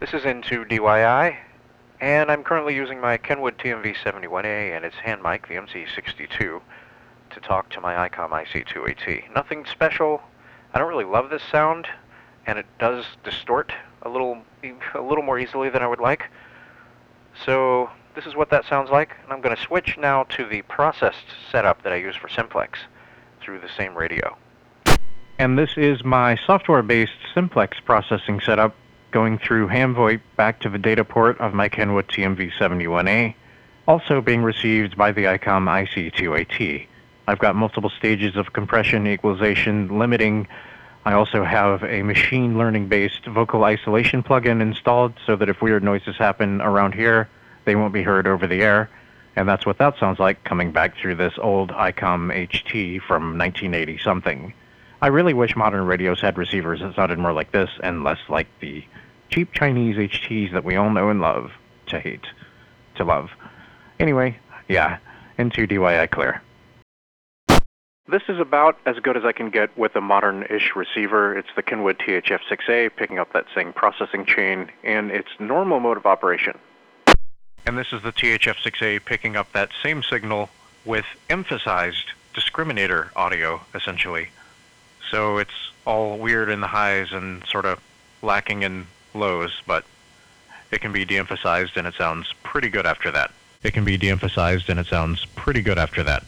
This is Into DYI, and I'm currently using my Kenwood TMV71A and its hand mic, the MC62, to talk to my ICOM IC2AT. Nothing special. I don't really love this sound, and it does distort a little more easily than I would like. So this is what that sounds like, and I'm going to switch now to the processed setup that I use for Simplex through the same radio. And this is my software-based Simplex processing setup going through HamVoIP back to the data port of my Kenwood TMV71A, also being received by the ICOM IC2AT. I've got multiple stages of compression, equalization, limiting. I also have a machine learning-based vocal isolation plugin installed so that if weird noises happen around here, they won't be heard over the air. And that's what that sounds like coming back through this old ICOM HT from 1980-something. I really wish modern radios had receivers that sounded more like this and less like the cheap Chinese HTs that we all know and love, to hate, to love. Anyway, yeah, Into DYI clear. This is about as good as I can get with a modern-ish receiver. It's the Kenwood THF6A picking up that same processing chain in its normal mode of operation. And this is the THF6A picking up that same signal with emphasized discriminator audio, essentially. So it's all weird in the highs and sort of lacking in lows, but it can be de-emphasized and it sounds pretty good after that.